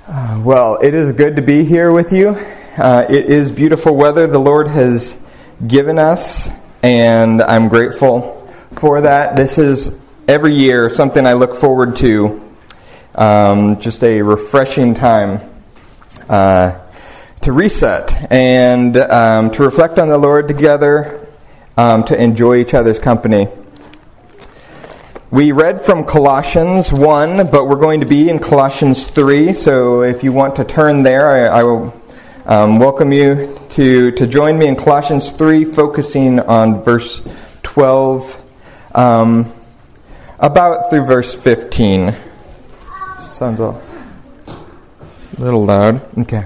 Well, it is good to be here with you. It is beautiful weather the Lord has given us, and I'm grateful for that. This is every year something I look forward to. Just a refreshing time to reset and to reflect on the Lord together, to enjoy each other's company. We read from Colossians 1, but we're going to be in Colossians 3, so if you want to turn there, I will welcome you to join me in Colossians 3, focusing on verse 12, about through verse 15. Sounds a little loud. Okay.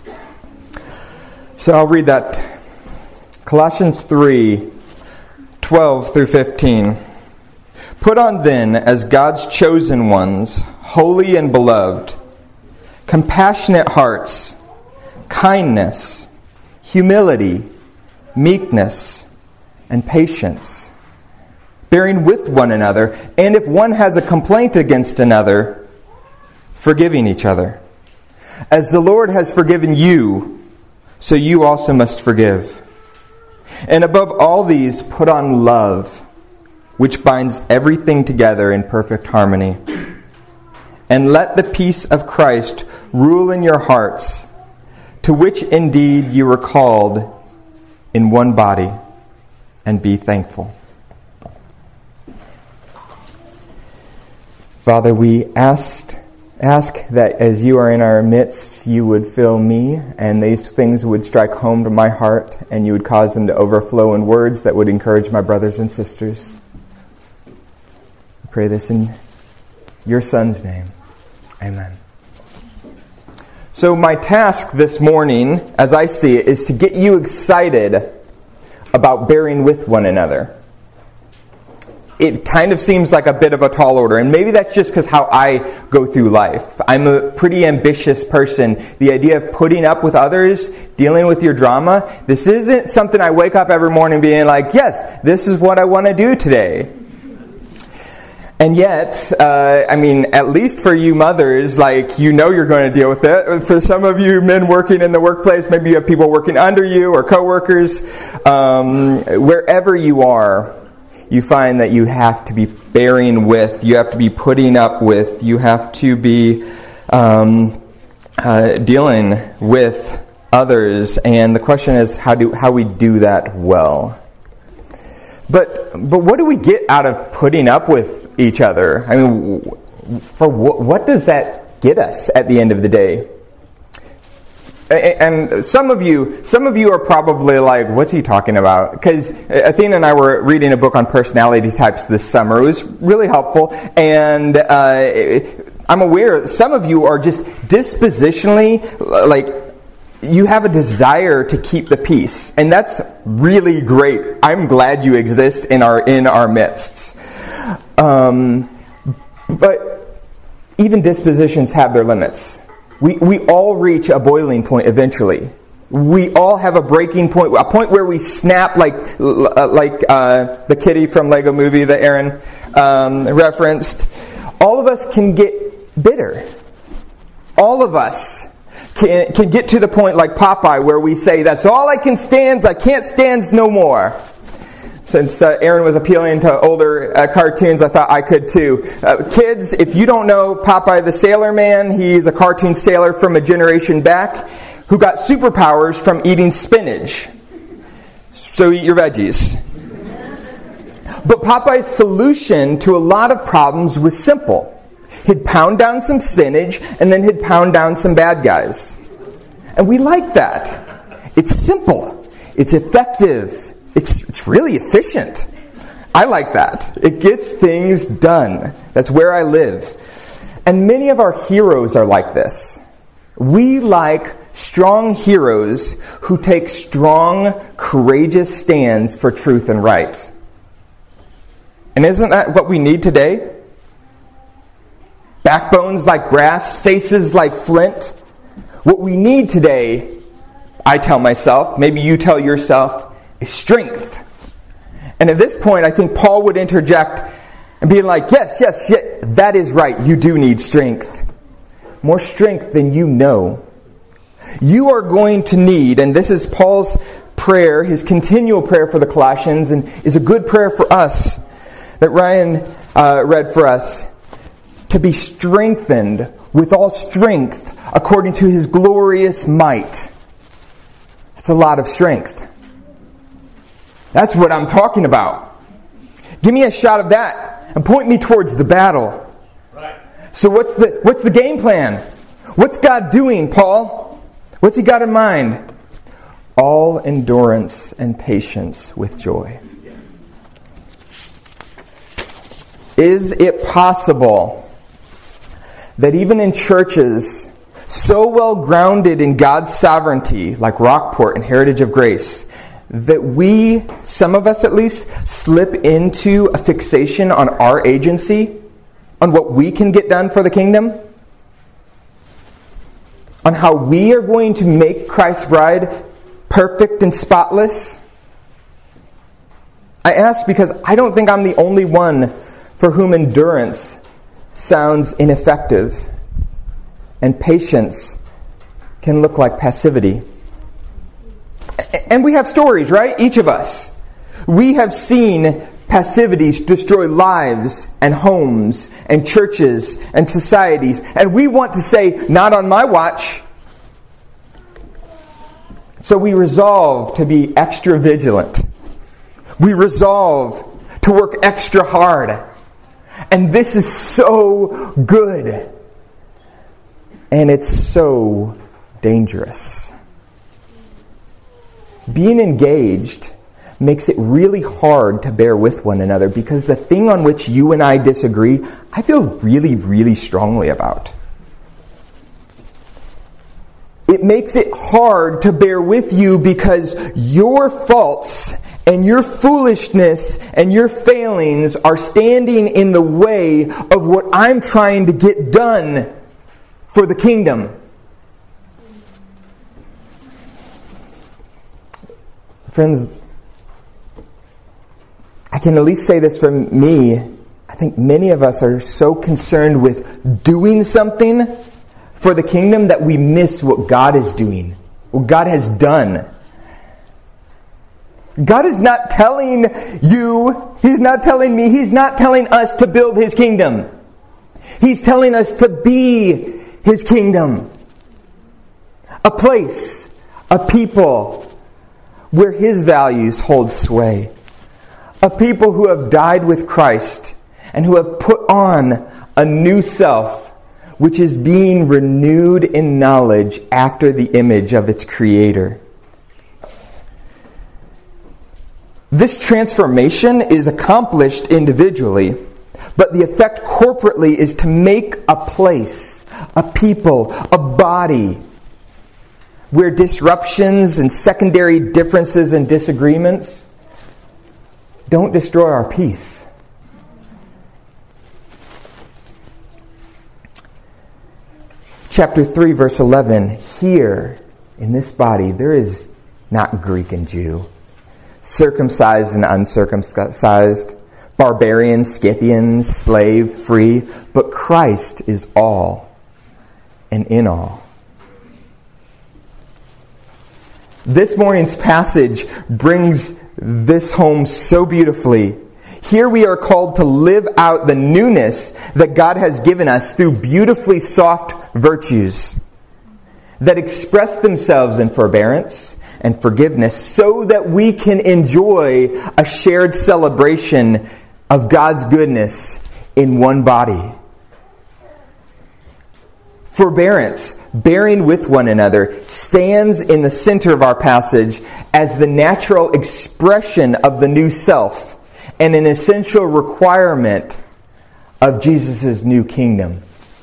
So I'll read that. Colossians 3, 12 through 15. Put on then, as God's chosen ones, holy and beloved, compassionate hearts, kindness, humility, meekness, and patience, bearing with one another, and if one has a complaint against another, forgiving each other. As the Lord has forgiven you, so you also must forgive. And above all these, put on love, which binds everything together in perfect harmony. And let the peace of Christ rule in your hearts, to which indeed you were called in one body, and be thankful. Father, we ask that as you are in our midst, you would fill me, and these things would strike home to my heart, and you would cause them to overflow in words that would encourage my brothers and sisters. I pray this in your Son's name. Amen. So my task this morning, as I see it, is to get you excited about bearing with one another. It kind of seems like a bit of a tall order, and maybe that's just because how I go through life. I'm a pretty ambitious person. The idea of putting up with others, dealing with your drama, this isn't something I wake up every morning being like, yes, this is what I want to do today. And yet, at least for you mothers, you're going to deal with it. For some of you men working in the workplace, maybe you have people working under you or coworkers. Wherever you are, you find that you have to be bearing with, you have to be putting up with, you have to be dealing with others. And the question is how we do that well. But what do we get out of putting up with each other? I mean, for what does that get us at the end of the day? And some of you are probably like, what's he talking about? Because Athena and I were reading a book on personality types this summer. It was really helpful. And I'm aware some of you are just dispositionally, you have a desire to keep the peace. And that's really great. I'm glad you exist in our midst. But even dispositions have their limits. We all reach a boiling point eventually. We all have a breaking point, a point where we snap like the kitty from Lego Movie that Aaron referenced. All of us can get bitter. All of us can get to the point like Popeye where we say, that's all I can stand, I can't stand no more. Since Aaron was appealing to older cartoons, I thought I could too. Kids, if you don't know Popeye the Sailor Man, he's a cartoon sailor from a generation back who got superpowers from eating spinach. So eat your veggies. But Popeye's solution to a lot of problems was simple. He'd pound down some spinach, and then he'd pound down some bad guys. And we like that. It's simple. It's effective. It's really efficient. I like that. It gets things done. That's where I live. And many of our heroes are like this. We like strong heroes who take strong, courageous stands for truth and right. And isn't that what we need today? Backbones like brass, faces like flint. What we need today, I tell myself, maybe you tell yourself, is strength. And at this point, I think Paul would interject and be like, yes, that is right. You do need strength. more strength than you know. You are going to need, and this is Paul's prayer, his continual prayer for the Colossians, and is a good prayer for us that Ryan read for us, to be strengthened with all strength according to his glorious might. That's a lot of strength. That's what I'm talking about. Give me a shot of that and point me towards the battle. Right. So what's the game plan? What's God doing, Paul? What's he got in mind? All endurance and patience with joy. Is it possible that even in churches so well grounded in God's sovereignty, like Rockport and Heritage of Grace, that we, some of us at least, slip into a fixation on our agency, on what we can get done for the kingdom? On how we are going to make Christ's bride perfect and spotless? I ask because I don't think I'm the only one for whom endurance sounds ineffective and patience can look like passivity. And we have stories, right? Each of us. We have seen passivity destroy lives and homes and churches and societies. And we want to say, not on my watch. So we resolve to be extra vigilant. We resolve to work extra hard. And this is so good. And it's so dangerous. Being engaged makes it really hard to bear with one another because the thing on which you and I disagree, I feel really, really strongly about. It makes it hard to bear with you because your faults and your foolishness and your failings are standing in the way of what I'm trying to get done for the kingdom. Friends, I can at least say this for me. I think many of us are so concerned with doing something for the kingdom that we miss what God is doing, what God has done. God is not telling you, He's not telling me, He's not telling us to build His kingdom. He's telling us to be His kingdom. A place, a people where His values hold sway. A people who have died with Christ and who have put on a new self, which is being renewed in knowledge after the image of its Creator. This transformation is accomplished individually, but the effect corporately is to make a place, a people, a body, where disruptions and secondary differences and disagreements don't destroy our peace. Chapter 3, verse 11. Here, in this body, there is not Greek and Jew, circumcised and uncircumcised, barbarian, Scythian, slave, free, but Christ is all and in all. This morning's passage brings this home so beautifully. Here we are called to live out the newness that God has given us through beautifully soft virtues that express themselves in forbearance and forgiveness so that we can enjoy a shared celebration of God's goodness in one body. Forbearance, bearing with one another, stands in the center of our passage as the natural expression of the new self and an essential requirement of Jesus' new kingdom.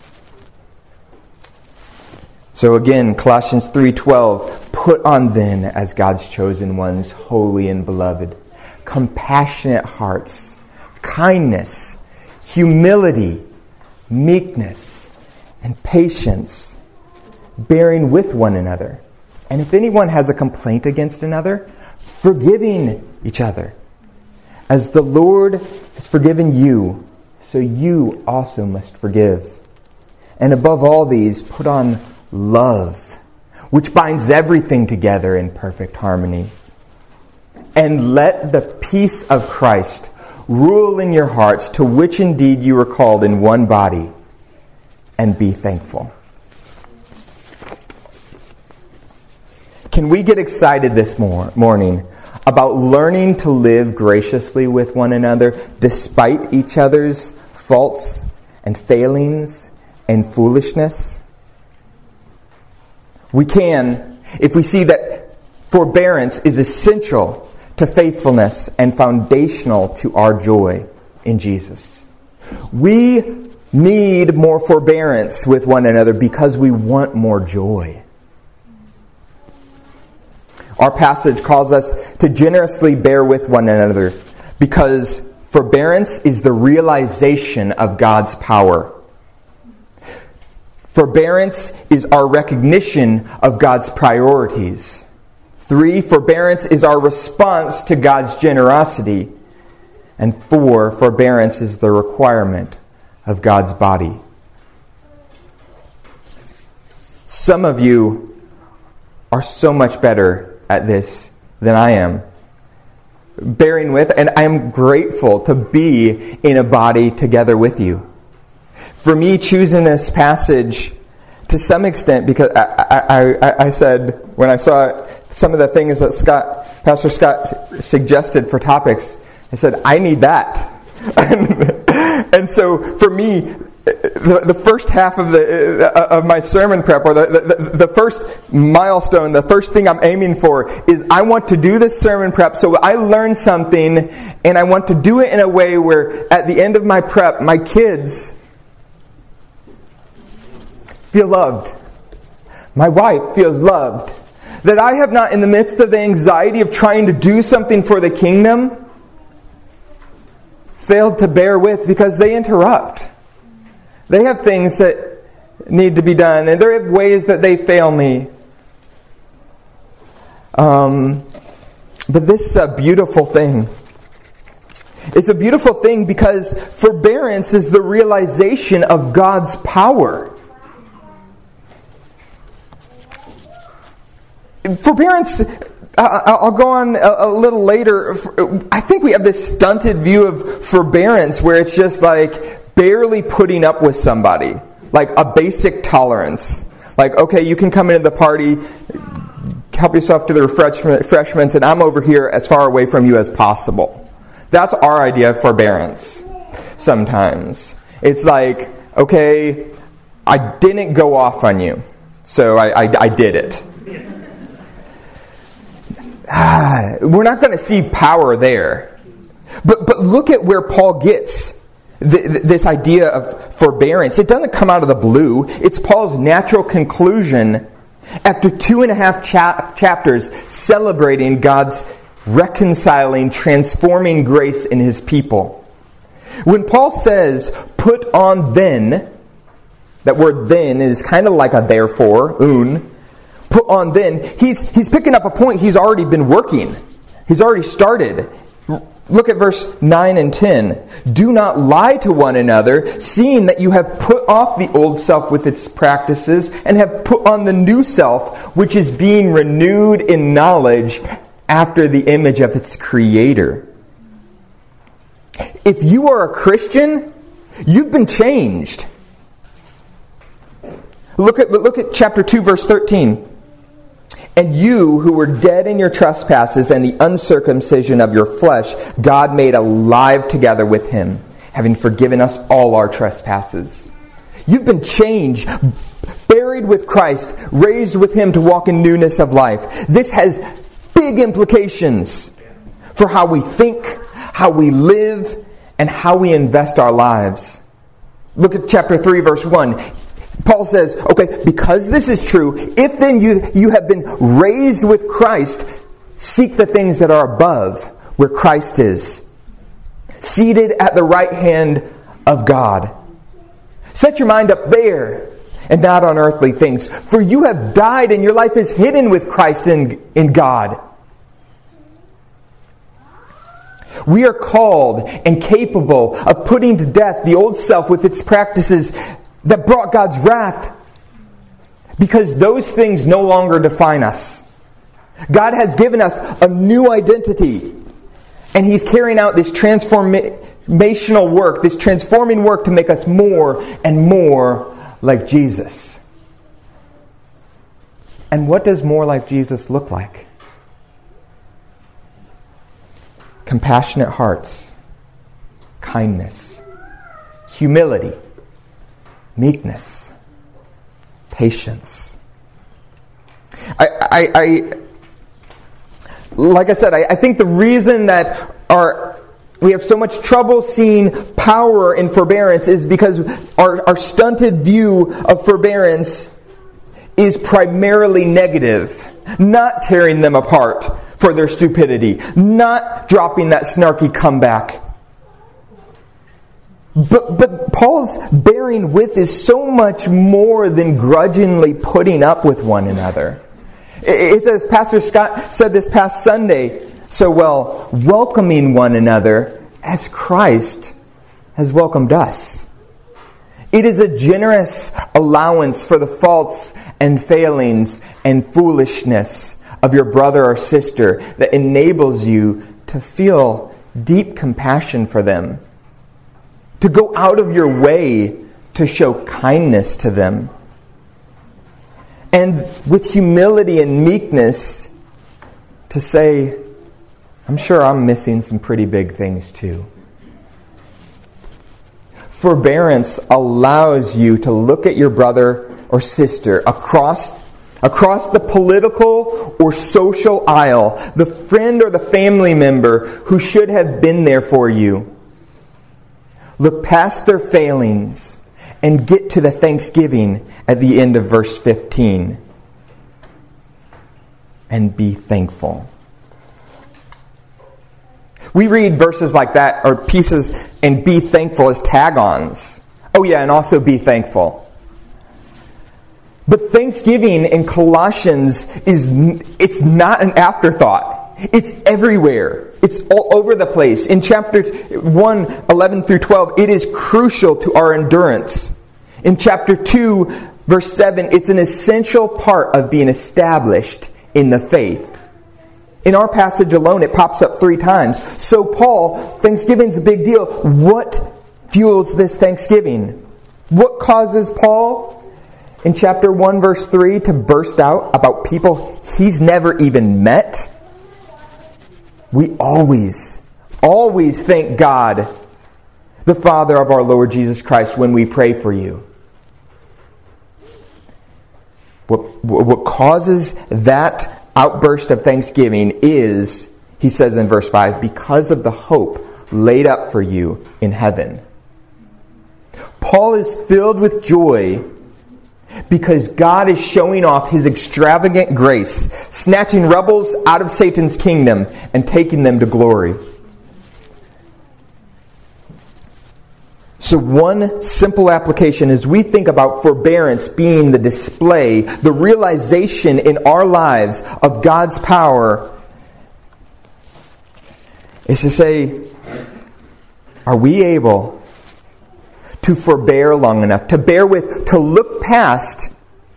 So again, Colossians 3:12, put on then as God's chosen ones, holy and beloved, compassionate hearts, kindness, humility, meekness, and patience, bearing with one another. And if anyone has a complaint against another, forgiving each other. As the Lord has forgiven you, so you also must forgive. And above all these, put on love, which binds everything together in perfect harmony. And let the peace of Christ rule in your hearts, to which indeed you were called in one body, and be thankful. Can we get excited this morning about learning to live graciously with one another despite each other's faults and failings and foolishness? We can if we see that forbearance is essential to faithfulness and foundational to our joy in Jesus. We need more forbearance with one another because we want more joy. Our passage calls us to generously bear with one another because forbearance is the realization of God's power. Forbearance is our recognition of God's priorities. 3, forbearance is our response to God's generosity. And 4, forbearance is the requirement of God's body. Some of you are so much better at this than I am. Bearing with, and I am grateful to be in a body together with you. For me, choosing this passage to some extent, because I said, when I saw some of the things that Pastor Scott suggested for topics, I said, I need that. And so for me, the first half of my sermon prep, or the first milestone, the first thing I'm aiming for is I want to do this sermon prep so I learn something, and I want to do it in a way where at the end of my prep, my kids feel loved. My wife feels loved. That I have not, in the midst of the anxiety of trying to do something for the kingdom, failed to bear with because they interrupt. They have things that need to be done, and there are ways that they fail me. But this is a beautiful thing. It's a beautiful thing because forbearance is the realization of God's power. Forbearance, I'll go on a little later. I think we have this stunted view of forbearance where it's just like barely putting up with somebody. Like a basic tolerance. Like, okay, you can come into the party, help yourself to the refreshments, and I'm over here as far away from you as possible. That's our idea of forbearance sometimes. It's like, okay, I didn't go off on you, so I did it. We're not going to see power there. But look at where Paul gets this idea of forbearance. It doesn't come out of the blue. It's Paul's natural conclusion after 2.5 chapters celebrating God's reconciling, transforming grace in his people. When Paul says, put on then, that word then is kind of like a therefore, put on then, he's picking up a point he's already been working. He's already started. Look at verse 9 and 10. Do not lie to one another, seeing that you have put off the old self with its practices, and have put on the new self, which is being renewed in knowledge after the image of its creator. If you are a Christian, you've been changed. Look at chapter 2, verse 13. And you who were dead in your trespasses and the uncircumcision of your flesh, God made alive together with him, having forgiven us all our trespasses. You've been changed, buried with Christ, raised with him to walk in newness of life. This has big implications for how we think, how we live, and how we invest our lives. Look at chapter 3, verse 1. Paul says, okay, because this is true, if then you have been raised with Christ, seek the things that are above, where Christ is, seated at the right hand of God. Set your mind up there and not on earthly things. For you have died and your life is hidden with Christ in God. We are called and capable of putting to death the old self with its practices that brought God's wrath, because those things no longer define us. God has given us a new identity, and He's carrying out this transformational work, this transforming work to make us more and more like Jesus. And what does more like Jesus look like? Compassionate hearts, kindness, humility, meekness, patience. Like I said, I think the reason that we have so much trouble seeing power in forbearance is because our stunted view of forbearance is primarily negative, not tearing them apart for their stupidity, not dropping that snarky comeback. But Paul's bearing with is so much more than grudgingly putting up with one another. It's as Pastor Scott said this past Sunday so well, welcoming one another as Christ has welcomed us. It is a generous allowance for the faults and failings and foolishness of your brother or sister that enables you to feel deep compassion for them, to go out of your way to show kindness to them, and with humility and meekness to say, I'm sure I'm missing some pretty big things too. Forbearance allows you to look at your brother or sister across the political or social aisle, the friend or the family member who should have been there for you. Look past their failings and get to the thanksgiving at the end of verse 15. And be thankful. We read verses like that, or pieces, and be thankful as tag-ons. Oh yeah, and also be thankful. But thanksgiving in Colossians it's not an afterthought. It's everywhere. It's all over the place. In chapter 1, 11 through 12, it is crucial to our endurance. In chapter 2, verse 7, it's an essential part of being established in the faith. In our passage alone, it pops up 3 times. So Paul, Thanksgiving's a big deal. What fuels this Thanksgiving? What causes Paul, in chapter 1, verse 3, to burst out about people he's never even met? We always thank God, the Father of our Lord Jesus Christ, when we pray for you. What causes that outburst of thanksgiving is, he says in verse 5, because of the hope laid up for you in heaven. Paul is filled with joy because God is showing off His extravagant grace, snatching rebels out of Satan's kingdom and taking them to glory. So one simple application as we think about forbearance being the display, the realization in our lives of God's power, is to say, are we able to forbear long enough, to bear with, to look past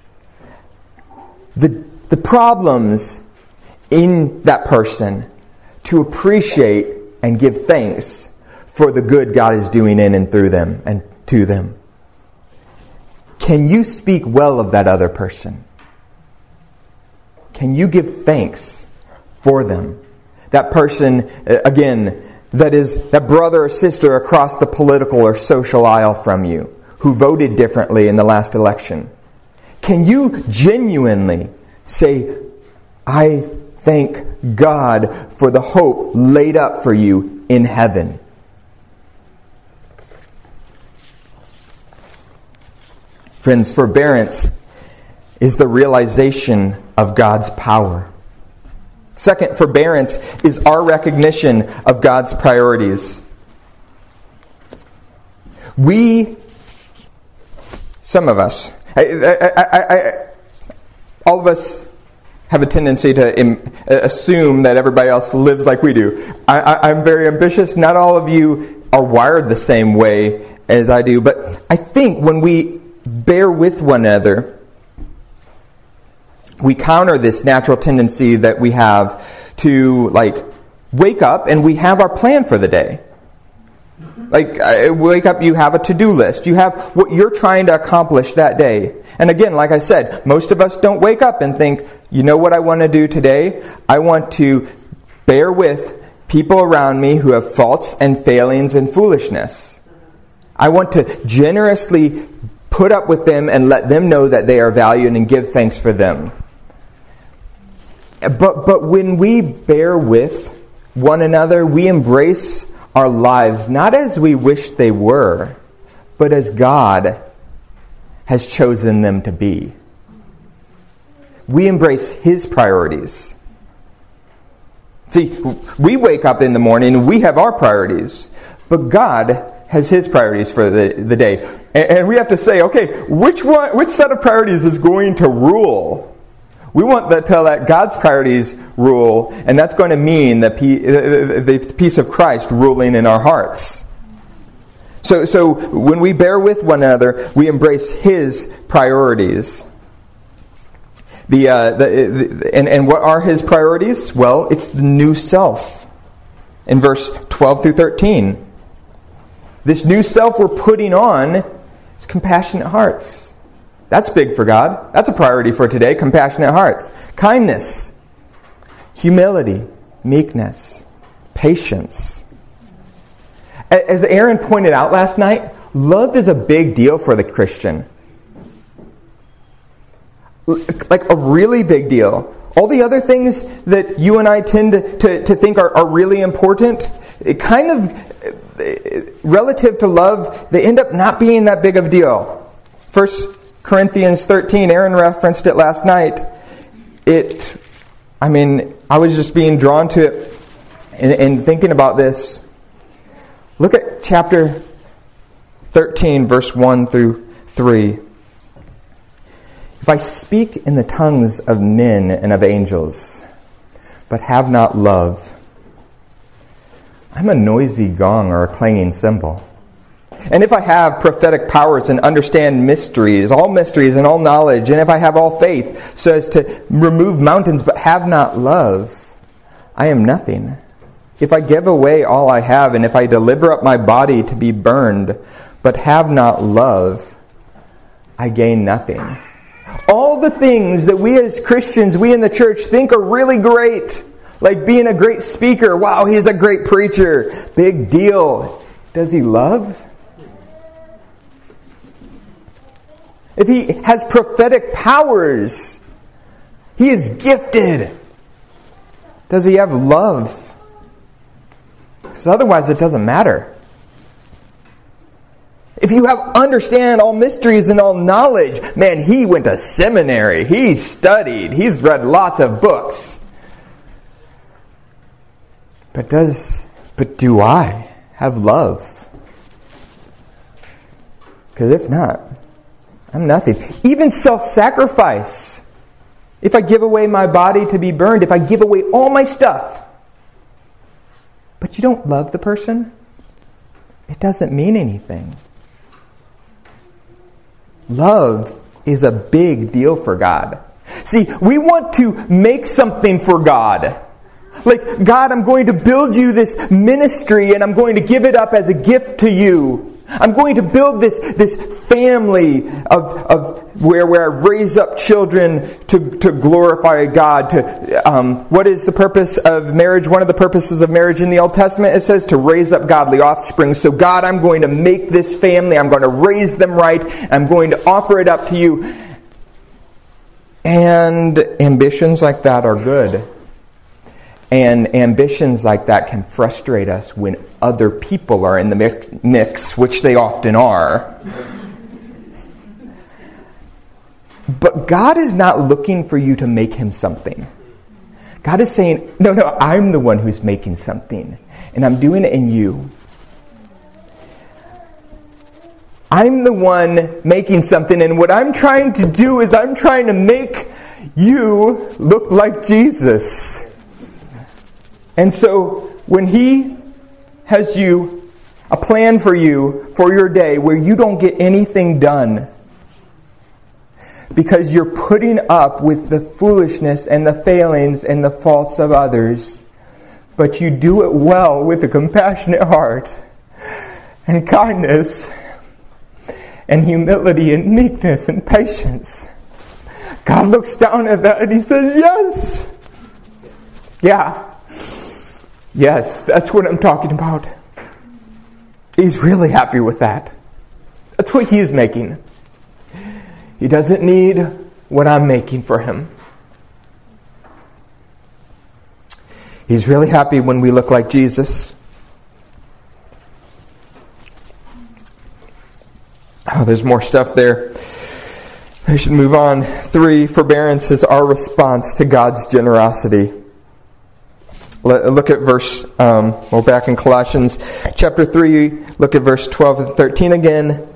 the problems in that person, to appreciate and give thanks for the good God is doing in and through them and to them? Can you speak well of that other person? Can you give thanks for them? That person, again, that is that brother or sister across the political or social aisle from you who voted differently in the last election. Can you genuinely say, I thank God for the hope laid up for you in heaven? Friends, forbearance is the realization of God's power. Second, forbearance is our recognition of God's priorities. Some of us, all of us have a tendency to assume that everybody else lives like we do. I'm very ambitious. Not all of you are wired the same way as I do. But I think when we bear with one another, we counter this natural tendency that we have to, wake up and we have our plan for the day. Wake up, you have a to-do list. You have what you're trying to accomplish that day. And again, like I said, most of us don't wake up and think, you know what I want to do today? I want to bear with people around me who have faults and failings and foolishness. I want to generously put up with them and let them know that they are valued and give thanks for them. But when we bear with one another, we embrace our lives not as we wish they were, but as God has chosen them to be. We embrace His priorities. See, we wake up in the morning and we have our priorities, but God has His priorities for the day. And we have to say, okay, which set of priorities is going to rule? We want to let God's priorities rule, and that's going to mean the peace of Christ ruling in our hearts. So when we bear with one another, we embrace His priorities. And what are His priorities? Well, it's the new self. In verse 12 through 13. This new self we're putting on is compassionate hearts. That's big for God. That's a priority for today, compassionate hearts. Kindness, humility, meekness, patience. As Aaron pointed out last night, love is a big deal for the Christian. Like a really big deal. All the other things that you and I tend to think are really important, it kind of, relative to love, they end up not being that big of a deal. 1 Corinthians 13, Aaron referenced it last night. I was just being drawn to it and thinking about this. Look at chapter 13, verse 1 through 3. If I speak in the tongues of men and of angels, but have not love, I'm a noisy gong or a clanging cymbal. And if I have prophetic powers and understand mysteries and all knowledge, and if I have all faith so as to remove mountains but have not love, I am nothing. If I give away all I have, and if I deliver up my body to be burned but have not love, I gain nothing. All the things that we as Christians, we in the church think are really great, like being a great speaker. Wow, he's a great preacher. Big deal. Does he love? If he has prophetic powers, he is gifted. Does he have love? Because otherwise it doesn't matter. If you understand all mysteries and all knowledge, man, he went to seminary. He studied. He's read lots of books. But do I have love? Because if not, I'm nothing. Even self-sacrifice. If I give away my body to be burned, if I give away all my stuff, but you don't love the person, it doesn't mean anything. Love is a big deal for God. See, we want to make something for God. Like, God, I'm going to build you this ministry and I'm going to give it up as a gift to you. I'm going to build this family of where I raise up children to glorify God. What is the purpose of marriage? One of the purposes of marriage in the Old Testament, it says to raise up godly offspring. So God, I'm going to make this family. I'm going to raise them right. I'm going to offer it up to you. And ambitions like that are good. And ambitions like that can frustrate us when other people are in the mix, which they often are. But God is not looking for you to make Him something. God is saying, no, I'm the one who's making something. And I'm doing it in you. I'm the one making something. And what I'm trying to do is I'm trying to make you look like Jesus. And so when He has a plan for you for your day where you don't get anything done, because you're putting up with the foolishness and the failings and the faults of others, but you do it well with a compassionate heart and kindness and humility and meekness and patience. God looks down at that and He says, yes. Yeah. Yes, that's what I'm talking about. He's really happy with that. That's what He's making. He doesn't need what I'm making for Him. He's really happy when we look like Jesus. Oh, there's more stuff there. I should move on. 3, forbearance is our response to God's generosity. Look at verse, we're back in Colossians chapter 3, look at verse 12 and 13 again.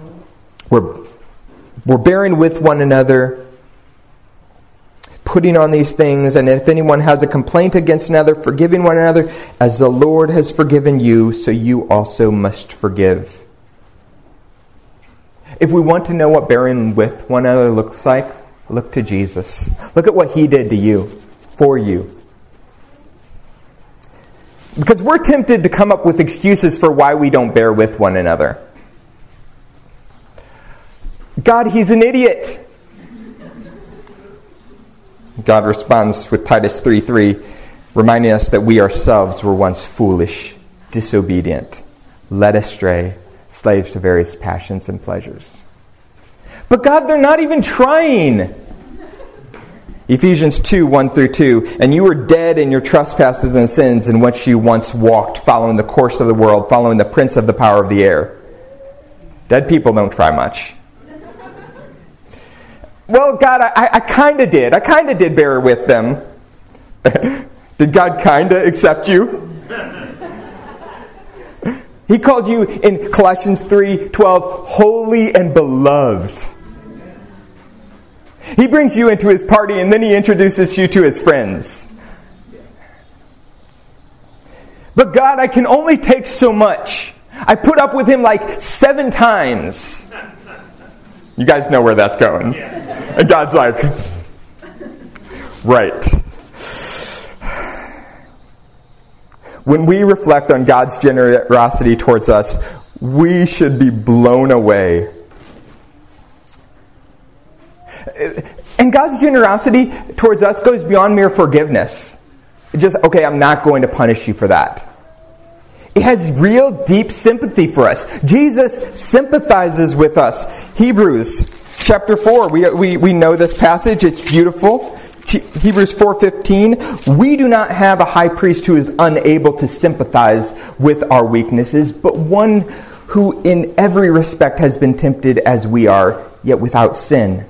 We're bearing with one another, putting on these things, and if anyone has a complaint against another, forgiving one another, as the Lord has forgiven you, so you also must forgive. If we want to know what bearing with one another looks like, look to Jesus. Look at what He did to you, for you. Because we're tempted to come up with excuses for why we don't bear with one another. God, He's an idiot. God responds with Titus 3:3, reminding us that we ourselves were once foolish, disobedient, led astray, slaves to various passions and pleasures. But God, they're not even trying. Ephesians 2:1-2, and you were dead in your trespasses and sins in which you once walked, following the course of the world, following the prince of the power of the air. Dead people don't try much. Well, God, I kind of did. I kind of did bear with them. Did God kind of accept you? He called you in Colossians 3:12, holy and beloved. He brings you into His party and then He introduces you to His friends. But God, I can only take so much. I put up with Him like 7 times. You guys know where that's going. And God's like, right. When we reflect on God's generosity towards us, we should be blown away. And God's generosity towards us goes beyond mere forgiveness. Just, okay, I'm not going to punish you for that. It has real deep sympathy for us. Jesus sympathizes with us. Hebrews chapter 4, we know this passage. It's beautiful. Hebrews 4:15, we do not have a high priest who is unable to sympathize with our weaknesses, but one who in every respect has been tempted as we are, yet without sin.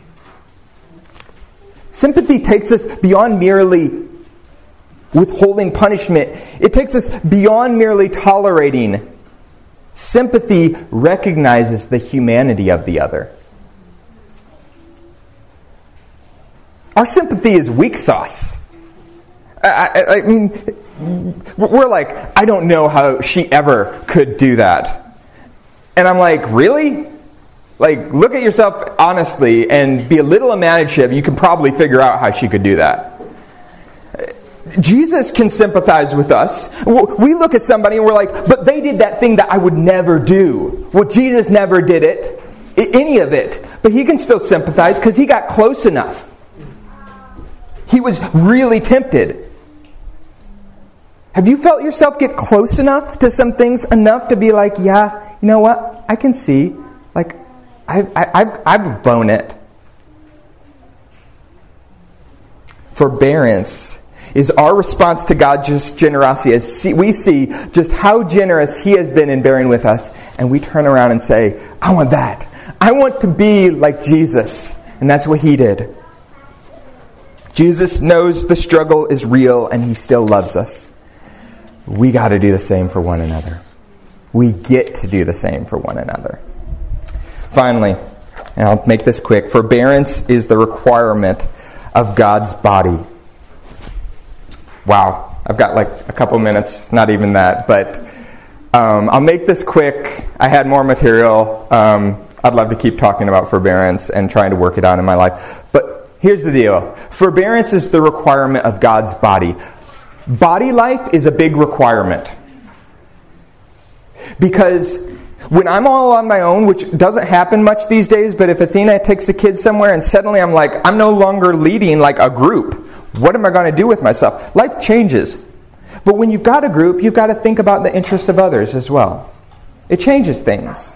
Sympathy takes us beyond merely withholding punishment. It takes us beyond merely tolerating. Sympathy recognizes the humanity of the other. Our sympathy is weak sauce. I mean, we're like, I don't know how she ever could do that. And I'm like, really? Like, look at yourself honestly and be a little imaginative. You can probably figure out how she could do that. Jesus can sympathize with us. We look at somebody and we're like, but they did that thing that I would never do. Well, Jesus never did it, any of it. But He can still sympathize because He got close enough. He was really tempted. Have you felt yourself get close enough to some things enough to be like, yeah, you know what? I can see. Like, I've blown it. Forbearance is our response to God's generosity. As we see just how generous He has been in bearing with us, and we turn around and say, I want that. I want to be like Jesus. And that's what He did. Jesus knows the struggle is real and He still loves us. We got to do the same for one another. We get to do the same for one another. Finally, and I'll make this quick, forbearance is the requirement of God's body. Wow, I've got like a couple minutes, not even that, but I'll make this quick. I had more material. I'd love to keep talking about forbearance and trying to work it out in my life. But here's the deal. Forbearance is the requirement of God's body. Body life is a big requirement. Because when I'm all on my own, which doesn't happen much these days, but if Athena takes the kids somewhere and suddenly I'm like, I'm no longer leading like a group, what am I going to do with myself? Life changes. But when you've got a group, you've got to think about the interests of others as well. It changes things.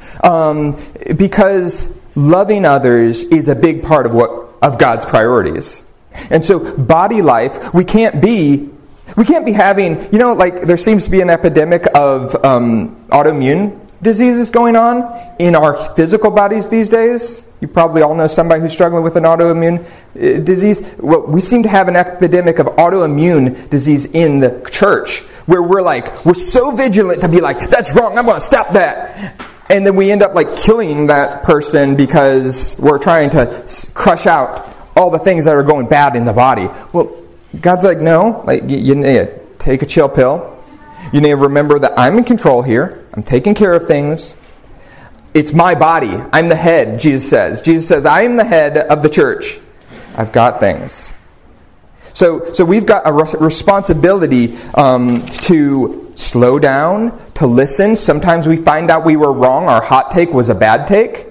Because loving others is a big part of God's priorities. And so body life, we can't be having, there seems to be an epidemic of autoimmune diseases going on in our physical bodies these days. You probably all know somebody who's struggling with an autoimmune disease. Well, we seem to have an epidemic of autoimmune disease in the church where we're so vigilant to be like, that's wrong, I'm going to stop that. And then we end up killing that person because we're trying to crush out all the things that are going bad in the body. Well, God's like, no, you need to take a chill pill. You need to remember that I'm in control here. I'm taking care of things. It's my body. I'm the head, Jesus says. Jesus says, I am the head of the church. I've got things. So we've got a responsibility to slow down, to listen. Sometimes we find out we were wrong. Our hot take was a bad take.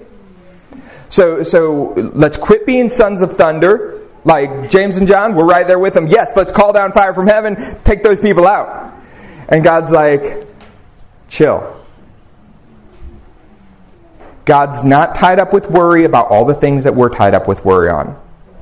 So let's quit being sons of thunder. Like James and John, we're right there with them. Yes, let's call down fire from heaven. Take those people out. And God's like, chill. God's not tied up with worry about all the things that we're tied up with worry on.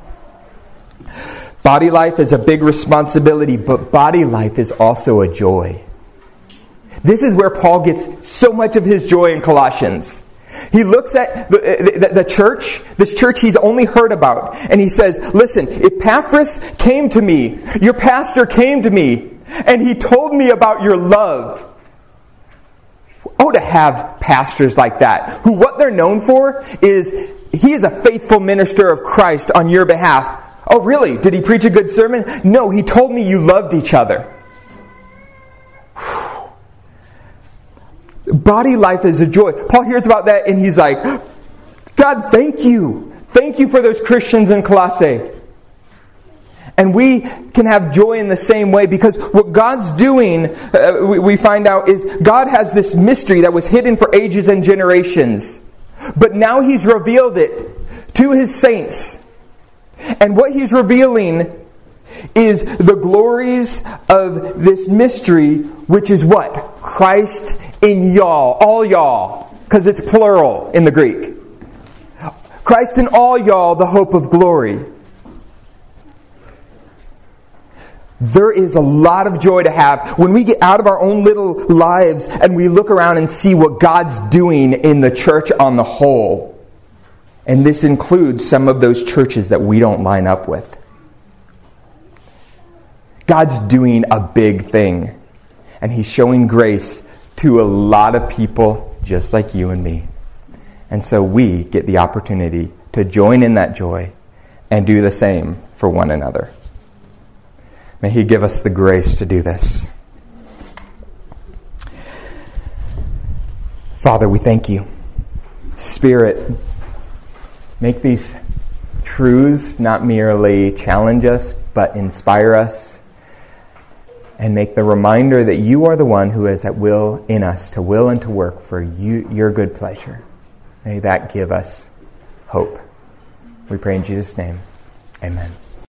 Body life is a big responsibility, but body life is also a joy. This is where Paul gets so much of his joy in Colossians. He looks at the church, this church he's only heard about, and he says, listen, Epaphras came to me, your pastor came to me, and he told me about your love. Oh, to have pastors like that, who what they're known for is, he is a faithful minister of Christ on your behalf. Oh, really? Did he preach a good sermon? No, he told me you loved each other. Body life is a joy. Paul hears about that and he's like, God, thank you. Thank you for those Christians in Colossae. And we can have joy in the same way because what God's doing, we find out, is God has this mystery that was hidden for ages and generations. But now He's revealed it to His saints. And what He's revealing is the glories of this mystery, which is what? Christ in y'all. All y'all. Because it's plural in the Greek. Christ in all y'all, the hope of glory. There is a lot of joy to have when we get out of our own little lives and we look around and see what God's doing in the church on the whole. And this includes some of those churches that we don't line up with. God's doing a big thing. And He's showing grace to a lot of people just like you and me. And so we get the opportunity to join in that joy and do the same for one another. May He give us the grace to do this. Father, we thank You. Spirit, make these truths not merely challenge us, but inspire us. And make the reminder that You are the one who is at will in us, to will and to work for Your good pleasure. May that give us hope. We pray in Jesus' name. Amen.